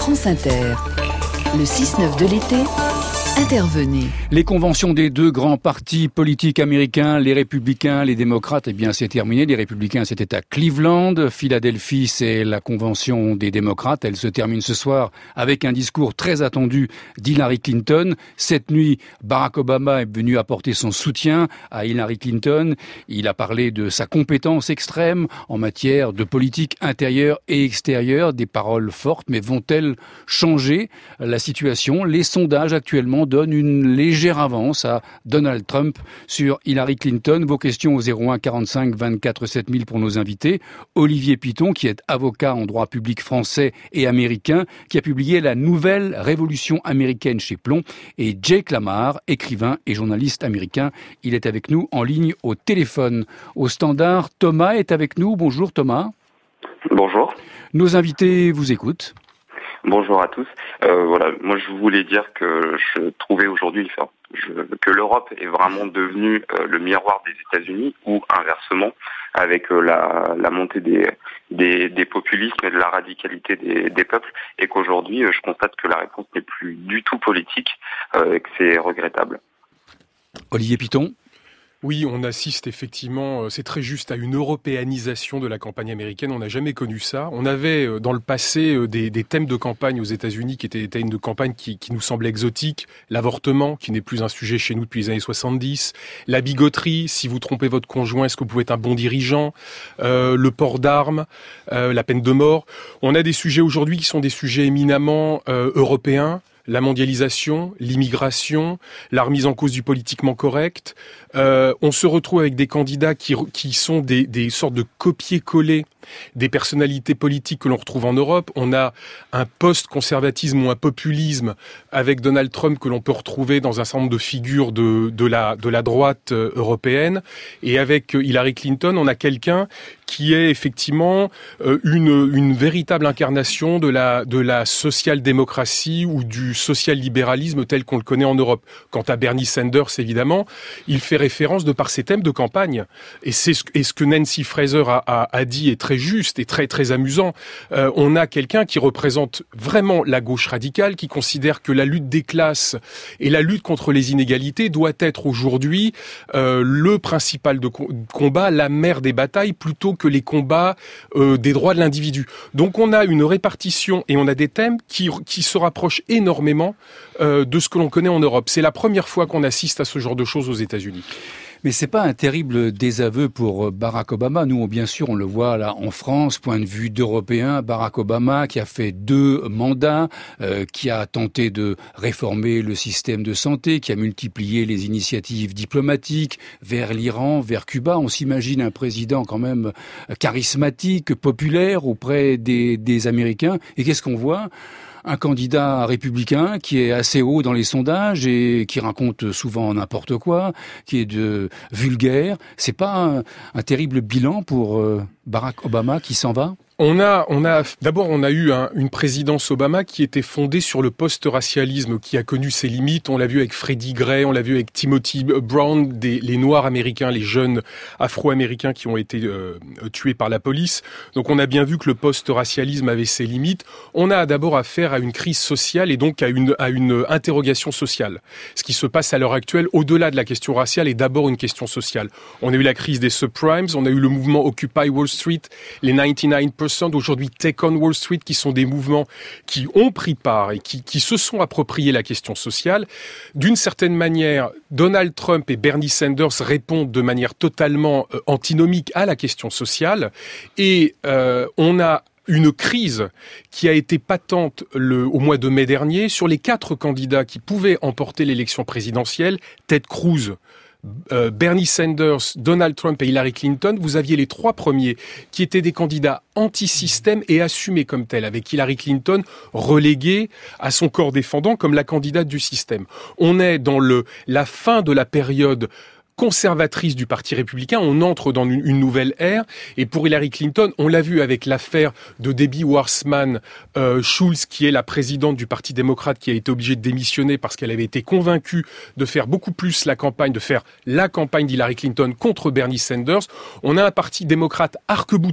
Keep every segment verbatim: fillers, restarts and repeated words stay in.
France Inter. Le six neuf de l'été, intervenez. Les conventions des deux grands partis politiques américains, les républicains, les démocrates, eh bien c'est terminé. Les républicains, c'était à Cleveland. Philadelphie, c'est la convention des démocrates. Elle se termine ce soir avec un discours très attendu d'Hillary Clinton. Cette nuit, Barack Obama est venu apporter son soutien à Hillary Clinton. Il a parlé de sa compétence extrême en matière de politique intérieure et extérieure. Des paroles fortes, mais vont-elles changer la situation? Les sondages actuellement donnent une légère avance à Donald Trump sur Hillary Clinton. Vos questions au zéro un quarante-cinq vingt-quatre sept mille pour nos invités. Olivier Piton, qui est avocat en droit public français et américain, qui a publié La Nouvelle Révolution américaine chez Plomb, et Jake Lamar, écrivain et journaliste américain. Il est avec nous en ligne au téléphone. Au standard, Thomas est avec nous. Bonjour Thomas. Bonjour. Nos invités vous écoutent. Bonjour à tous. Euh, voilà, moi je voulais dire que je trouvais aujourd'hui enfin, je, que l'Europe est vraiment devenue euh, le miroir des États-Unis, ou inversement, avec euh, la, la montée des, des, des populismes et de la radicalité des, des peuples, et qu'aujourd'hui euh, je constate que la réponse n'est plus du tout politique, euh, et que c'est regrettable. Olivier Piton. Oui, on assiste effectivement, c'est très juste, à une européanisation de la campagne américaine. On n'a jamais connu ça. On avait dans le passé des, des thèmes de campagne aux États-Unis qui étaient des thèmes de campagne qui, qui nous semblaient exotiques. L'avortement, qui n'est plus un sujet chez nous depuis les années soixante-dix. La bigoterie, si vous trompez votre conjoint, est-ce que vous pouvez être un bon dirigeant? euh, Le port d'armes, euh, la peine de mort. On a des sujets aujourd'hui qui sont des sujets éminemment euh, européens. La mondialisation, l'immigration, la remise en cause du politiquement correct. Euh, on se retrouve avec des candidats qui, qui sont des, des sortes de copier-coller des personnalités politiques que l'on retrouve en Europe. On a un post-conservatisme ou un populisme avec Donald Trump que l'on peut retrouver dans un certain nombre de figures de, de, la, de la droite européenne. Et avec Hillary Clinton, on a quelqu'un qui est effectivement une, une véritable incarnation de la, de la social-démocratie ou du social-libéralisme tel qu'on le connaît en Europe. Quant à Bernie Sanders, évidemment, il fait référence de par ses thèmes de campagne. Et c'est ce, et ce que Nancy Fraser a, a, a dit est très juste et très, très amusant. Euh, on a quelqu'un qui représente vraiment la gauche radicale, qui considère que la lutte des classes et la lutte contre les inégalités doit être aujourd'hui euh, le principal de co- combat, la mère des batailles, plutôt que les combats euh, des droits de l'individu. Donc on a une répartition et on a des thèmes qui, qui se rapprochent énormément euh, de ce que l'on connaît en Europe. C'est la première fois qu'on assiste à ce genre de choses aux États-Unis. Mais c'est pas un terrible désaveu pour Barack Obama. Nous, bien sûr, on le voit là en France, point de vue d'Européen. Barack Obama, qui a fait deux mandats, euh, qui a tenté de réformer le système de santé, qui a multiplié les initiatives diplomatiques vers l'Iran, vers Cuba. On s'imagine un président quand même charismatique, populaire auprès des, des Américains. Et qu'est-ce qu'on voit ? Un candidat républicain qui est assez haut dans les sondages et qui raconte souvent n'importe quoi, qui est de vulgaire. C'est pas un, un terrible bilan pour euh, Barack Obama qui s'en va ? On a, on a, d'abord, on a eu un, une présidence Obama qui était fondée sur le post-racialisme, qui a connu ses limites. On l'a vu avec Freddie Gray, on l'a vu avec Timothy Brown, des, les Noirs américains, les jeunes Afro-américains qui ont été euh, tués par la police. Donc, on a bien vu que le post-racialisme avait ses limites. On a d'abord affaire à une crise sociale et donc à une, à une interrogation sociale. Ce qui se passe à l'heure actuelle, au-delà de la question raciale, est d'abord une question sociale. On a eu la crise des subprimes, on a eu le mouvement Occupy Wall Street, les quatre-vingt-dix-neuf pour cent d'aujourd'hui Take on Wall Street, qui sont des mouvements qui ont pris part et qui, qui se sont appropriés la question sociale. D'une certaine manière, Donald Trump et Bernie Sanders répondent de manière totalement euh, antinomique à la question sociale. Et euh, on a une crise qui a été patente le, au mois de mai dernier sur les quatre candidats qui pouvaient emporter l'élection présidentielle. Ted Cruz, Euh, Bernie Sanders, Donald Trump et Hillary Clinton, vous aviez les trois premiers qui étaient des candidats anti-système et assumés comme tels, avec Hillary Clinton reléguée à son corps défendant comme la candidate du système. On est dans le, la fin de la période conservatrice du Parti républicain, on entre dans une, une nouvelle ère. Et pour Hillary Clinton, on l'a vu avec l'affaire de Debbie Wasserman euh, Schultz, qui est la présidente du Parti démocrate, qui a été obligée de démissionner parce qu'elle avait été convaincue de faire beaucoup plus la campagne, de faire la campagne d'Hillary Clinton contre Bernie Sanders. On a un Parti démocrate arc-bouté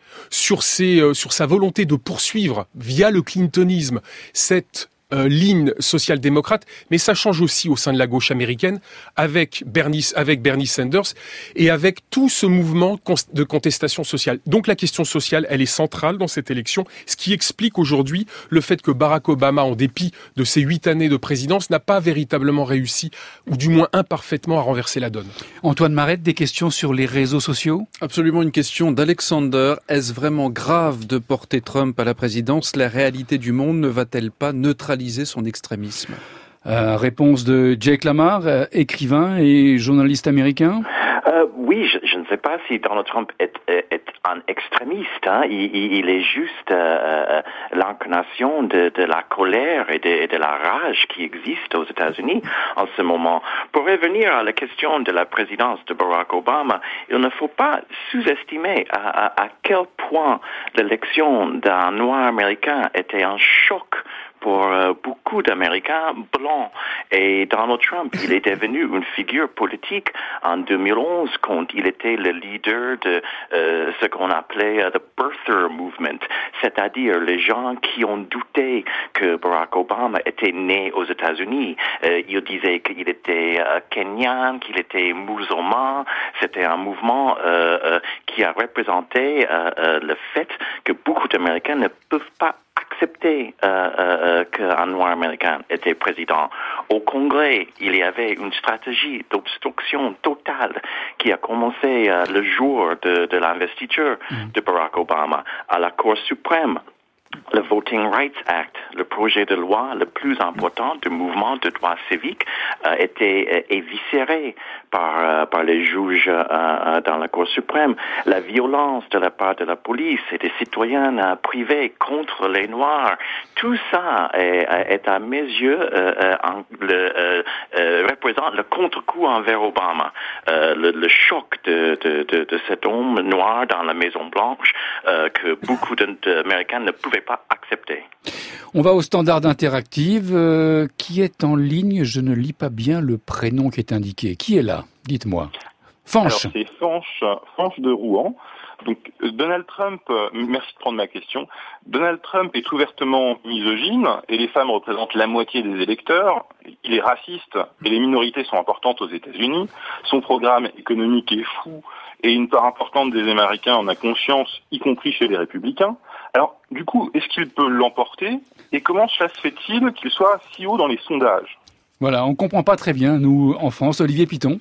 sur ses, euh, sur sa volonté de poursuivre via le clintonisme cette Euh, ligne social-démocrate, mais ça change aussi au sein de la gauche américaine avec Bernie, avec Bernie Sanders et avec tout ce mouvement de contestation sociale. Donc la question sociale, elle est centrale dans cette élection, ce qui explique aujourd'hui le fait que Barack Obama, en dépit de ses huit années de présidence, n'a pas véritablement réussi, ou du moins imparfaitement, à renverser la donne. Antoine Marette, des questions sur les réseaux sociaux ? Absolument, une question d'Alexander. Est-ce vraiment grave de porter Trump à la présidence ? La réalité du monde ne va-t-elle pas neutraliser son extrémisme? euh, Réponse de Jake Lamar, euh, écrivain et journaliste américain. Euh, oui, je, je ne sais pas si Donald Trump est, est, est un extrémiste. Hein. Il, il est juste euh, l'incarnation de, de la colère et de, et de la rage qui existe aux États-Unis en ce moment. Pour revenir à la question de la présidence de Barack Obama, il ne faut pas sous-estimer à, à, à quel point l'élection d'un noir américain était un choc pour euh, beaucoup d'Américains blancs. Et Donald Trump, il est devenu une figure politique en deux mille onze quand il était le leader de euh, ce qu'on appelait uh, the birther movement, c'est-à-dire les gens qui ont douté que Barack Obama était né aux États-Unis. Euh, ils disaient qu'il était euh, kenyan, qu'il était musulman. C'était un mouvement euh, euh, qui a représenté euh, euh, le fait que beaucoup d'Américains ne peuvent pas accepter euh, euh, qu'un noir américain était président. Au Congrès, il y avait une stratégie d'obstruction totale qui a commencé euh, le jour de, de l'investiture mmh. de Barack Obama. À la Cour suprême, le Voting Rights Act, le projet de loi le plus important du mouvement de droits civiques, euh, était euh, éviscéré par euh, par les juges euh, dans la Cour suprême. La violence de la part de la police et des citoyens euh, privés contre les Noirs, tout ça est, est à mes yeux euh, en, le, euh, euh, représente le contre-coup envers Obama. Euh, le, le choc de, de, de, de cet homme noir dans la Maison Blanche euh, que beaucoup d'Américains ne pouvaient pas accepter. On va au standard interactive. Euh, qui est en ligne? Je ne lis pas bien le prénom qui est indiqué. Qui est là? Dites-moi. Fanche. Alors, c'est Fanche, Fanche de Rouen. Donc, Donald Trump, euh, merci de prendre ma question. Donald Trump est ouvertement misogyne et les femmes représentent la moitié des électeurs. Il est raciste et les minorités sont importantes aux États-Unis. Son programme économique est fou et une part importante des Américains en a conscience, y compris chez les Républicains. Alors, du coup, est-ce qu'il peut l'emporter? Et comment cela se fait-il qu'il soit si haut dans les sondages? Voilà, on comprend pas très bien, nous, en France. Olivier Piton.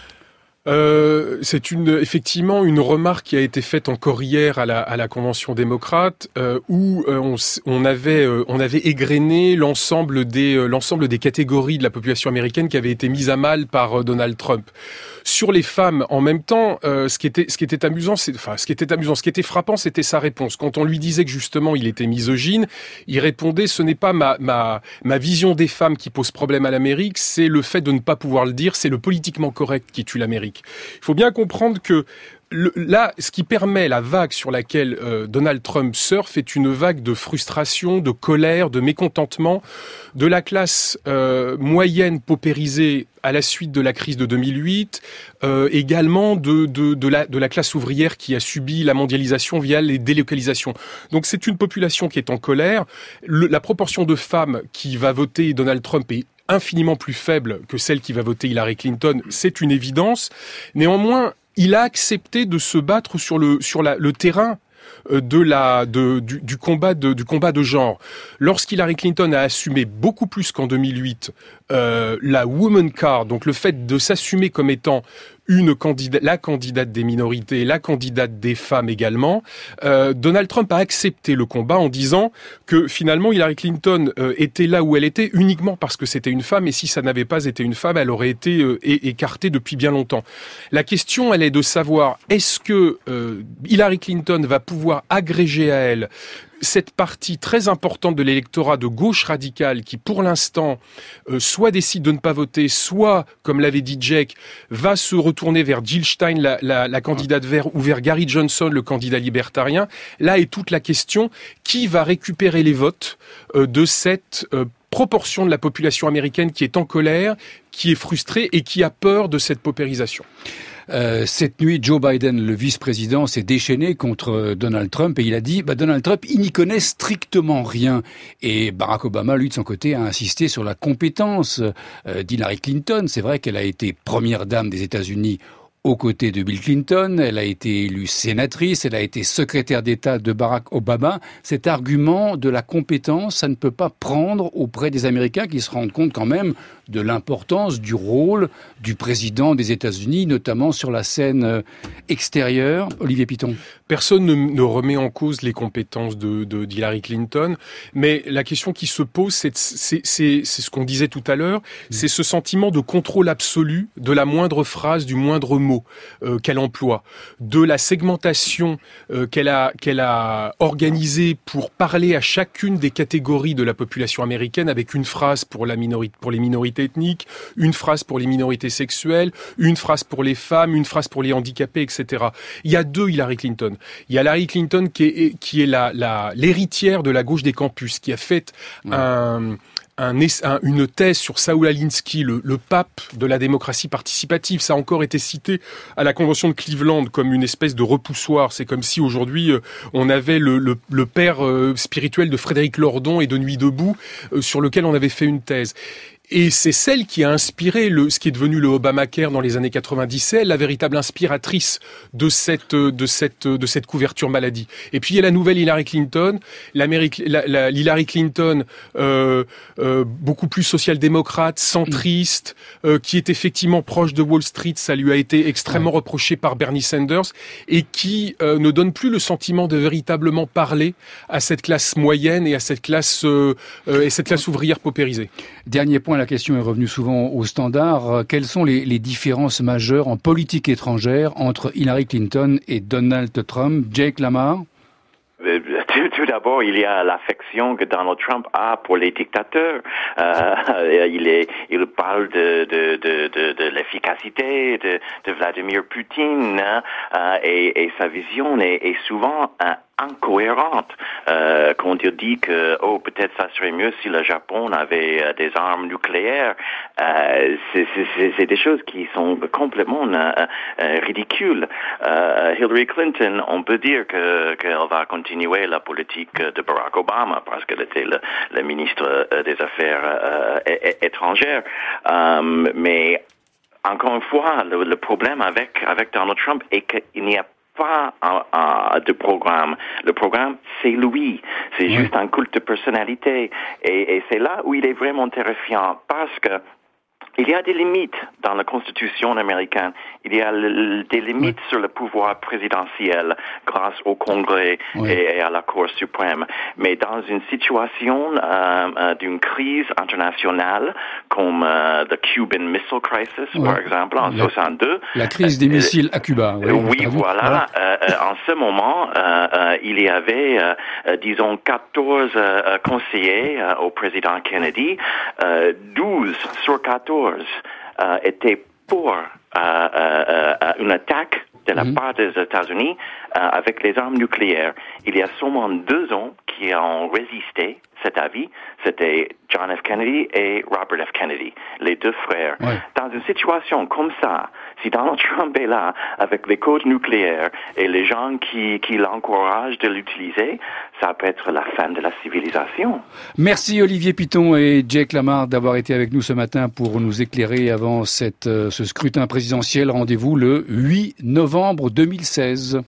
Euh, c'est une effectivement une remarque qui a été faite encore hier à la, à la Convention démocrate euh, où euh, on, on avait euh, on avait égrené l'ensemble des euh, l'ensemble des catégories de la population américaine qui avaient été mises à mal par euh, Donald Trump. Sur les femmes, en même temps, euh, ce qui était ce qui était amusant, c'est enfin ce qui était amusant, ce qui était frappant, c'était sa réponse. Quand on lui disait que justement il était misogyne, il répondait ce n'est pas ma ma ma vision des femmes qui pose problème à l'Amérique, c'est le fait de ne pas pouvoir le dire, c'est le politiquement correct qui tue l'Amérique. Il faut bien comprendre que le, là, ce qui permet la vague sur laquelle euh, Donald Trump surfe est une vague de frustration, de colère, de mécontentement de la classe euh, moyenne paupérisée à la suite de la crise de deux mille huit, euh, également de, de, de, la, de la classe ouvrière qui a subi la mondialisation via les délocalisations. Donc c'est une population qui est en colère. Le, la proportion de femmes qui va voter Donald Trump est infiniment plus faible que celle qui va voter Hillary Clinton, c'est une évidence. Néanmoins, il a accepté de se battre sur le sur la, le terrain de la de du, du combat de du combat de genre. Lorsqu'Hillary Clinton a assumé beaucoup plus qu'en deux mille huit euh, la woman card, donc le fait de s'assumer comme étant une candidate, la candidate des minorités, la candidate des femmes également, euh, Donald Trump a accepté le combat en disant que finalement Hillary Clinton euh, était là où elle était uniquement parce que c'était une femme, et si ça n'avait pas été une femme, elle aurait été euh, é- écartée depuis bien longtemps. La question, elle est de savoir, est-ce que euh, Hillary Clinton va pouvoir agréger à elle cette partie très importante de l'électorat de gauche radicale qui, pour l'instant, euh, soit décide de ne pas voter, soit, comme l'avait dit Jake, va se retourner vers Jill Stein, la, la, la candidate verte, ou vers Gary Johnson, le candidat libertarien. Là est toute la question, qui va récupérer les votes euh, de cette euh, proportion de la population américaine qui est en colère, qui est frustrée et qui a peur de cette paupérisation. Euh, cette nuit, Joe Biden, le vice-président, s'est déchaîné contre Donald Trump et il a dit bah, Donald Trump, il n'y connaît strictement rien. Et Barack Obama, lui, de son côté, a insisté sur la compétence euh, d'Hillary Clinton. C'est vrai qu'elle a été première dame des États-Unis aux côtés de Bill Clinton, elle a été élue sénatrice, elle a été secrétaire d'État de Barack Obama. Cet argument de la compétence, ça ne peut pas prendre auprès des Américains qui se rendent compte quand même de l'importance du rôle du président des États-Unis, notamment sur la scène extérieure. Olivier Piton. Personne ne, ne remet en cause les compétences de, de d'Hillary Clinton, mais la question qui se pose, c'est, c'est, c'est, c'est ce qu'on disait tout à l'heure, c'est ce sentiment de contrôle absolu de la moindre phrase, du moindre mot euh, qu'elle emploie, de la segmentation euh, qu'elle a qu'elle a organisée pour parler à chacune des catégories de la population américaine avec une phrase pour la minorité, pour les minorités ethniques, une phrase pour les minorités sexuelles, une phrase pour les femmes, une phrase pour les handicapés, et cetera. Il y a deux Hillary Clinton. Il y a Hillary Clinton qui est, qui est la, la, l'héritière de la gauche des campus, qui a fait ouais. un... Un, un, une thèse sur Saul Alinsky, le, le pape de la démocratie participative. Ça a encore été cité à la Convention de Cleveland comme une espèce de repoussoir. C'est comme si aujourd'hui, euh, on avait le, le, le père euh, spirituel de Frédéric Lordon et de Nuit debout, euh, sur lequel on avait fait une thèse. Et c'est celle qui a inspiré le, ce qui est devenu le Obamacare dans les années quatre-vingt-dix, c'est la véritable inspiratrice de cette, de cette, de cette couverture maladie. Et puis il y a la nouvelle Hillary Clinton, l'Amérique, la, la, Hillary Clinton, euh, euh, beaucoup plus social-démocrate, centriste, euh, qui est effectivement proche de Wall Street, ça lui a été extrêmement reproché par Bernie Sanders, et qui euh, ne donne plus le sentiment de véritablement parler à cette classe moyenne et à cette classe, euh, euh, et cette classe ouvrière paupérisée. Dernier point, la question est revenue souvent au standard. Quelles sont les, les différences majeures en politique étrangère entre Hillary Clinton et Donald Trump? Jake Lamar? Tout, tout d'abord, il y a l'affection que Donald Trump a pour les dictateurs. Euh, il est, il parle de de de de, de l'efficacité de, de Vladimir Poutine, hein, euh, et, et sa vision est, est souvent hein, incohérente. Euh, quand il dit que oh peut-être ça serait mieux si le Japon avait euh, des armes nucléaires, euh, c'est, c'est, c'est des choses qui sont complètement euh, euh, ridicules. Euh, Hillary Clinton, on peut dire que qu'elle va continuer la politique de Barack Obama parce qu'elle était le, le ministre des Affaires euh, étrangères, euh, mais encore une fois, le, le problème avec avec Donald Trump est qu'il n'y a pas un, un, de programme. Le programme, c'est lui. C'est oui. juste un culte de personnalité. Et, et c'est là où il est vraiment terrifiant parce que il y a des limites dans la Constitution américaine. Il y a le, des limites oui. sur le pouvoir présidentiel grâce au Congrès oui. et, et à la Cour suprême. Mais dans une situation euh, euh, d'une crise internationale comme euh, the Cuban Missile Crisis, oui. par exemple, en la, soixante-deux. La crise des euh, missiles à Cuba. Oui, oui voilà. voilà. Euh, en ce moment, euh, euh, il y avait, euh, disons, quatorze euh, conseillers euh, au président Kennedy. Euh, douze sur quatorze Euh, était pour euh, euh, euh, une attaque de la mm-hmm. part des États-Unis euh, avec les armes nucléaires. Il y a seulement deux ans qui ont résisté cet avis, c'était John F. Kennedy et Robert F. Kennedy, les deux frères. Ouais. Dans une situation comme ça, si Donald Trump est là avec les codes nucléaires et les gens qui, qui l'encouragent de l'utiliser, ça peut être la fin de la civilisation. Merci Olivier Piton et Jake Lamar d'avoir été avec nous ce matin pour nous éclairer avant cette, ce scrutin présidentiel. Rendez-vous le huit novembre deux mille seize.